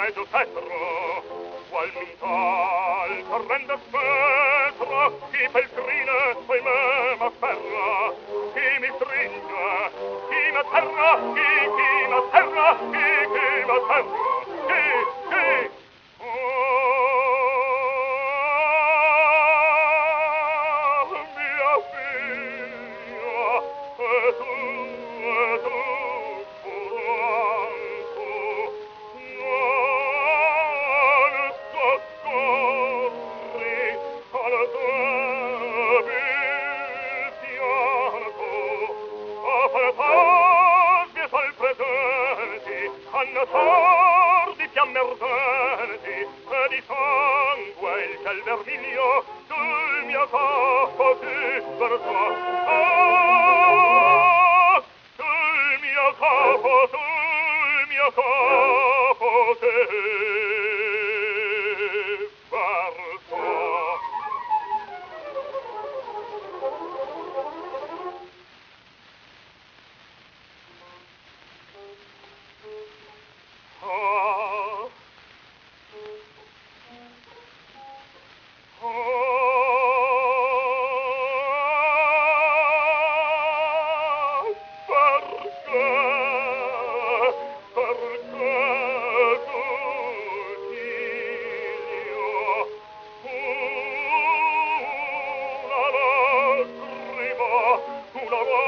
peggio cetro, qual mintal torrente spetra, chi peltrine poi me m'afferra, chi mi stringe, chi m'atterra, chi m'atterra, chi m'atterra, chi, mia figlia, e tu, Franco, non soccorri al debil fianco, affrettati sol presenti, annatar di fiamme ardenti, e di sangue il ciel vermiglio sul mio capo si versò. Ah, sul mio capo si versò. Ah, una